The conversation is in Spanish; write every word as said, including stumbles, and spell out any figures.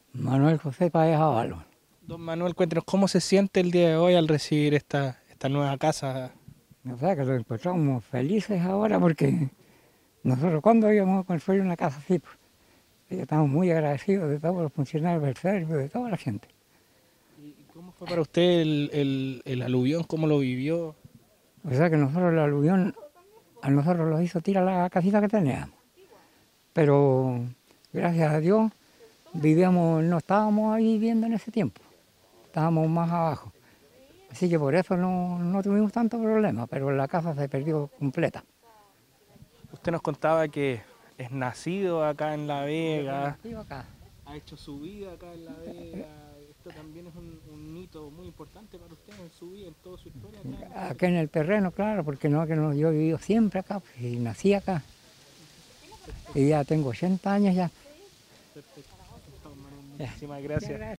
Manuel José Páez Ábalos. Don Manuel, cuéntenos cómo se siente el día de hoy al recibir esta, esta nueva casa. O sea que lo encontramos felices ahora porque nosotros cuando íbamos a construir una casa así, pues, y estamos muy agradecidos de todos los funcionarios del servicio, de toda la gente. ¿Y cómo fue para usted el, el, el aluvión? ¿Cómo lo vivió? O sea que nosotros el aluvión, a nosotros nos hizo tirar la casita que teníamos. Pero gracias a Dios vivíamos, no estábamos ahí viviendo en ese tiempo, estábamos más abajo. Así que por eso no, no tuvimos tanto problema, pero la casa se perdió completa. Usted nos contaba que es nacido acá en La Vega, Acá. ha hecho su vida acá en La Vega. Esto también es un, un hito muy importante para usted en su vida, en toda su historia acá. Acá en el terreno, claro, porque no, que no, yo he vivido siempre acá, pues, y nací acá. Y ya tengo ochenta años ya. Perfecto. Muchísimas gracias.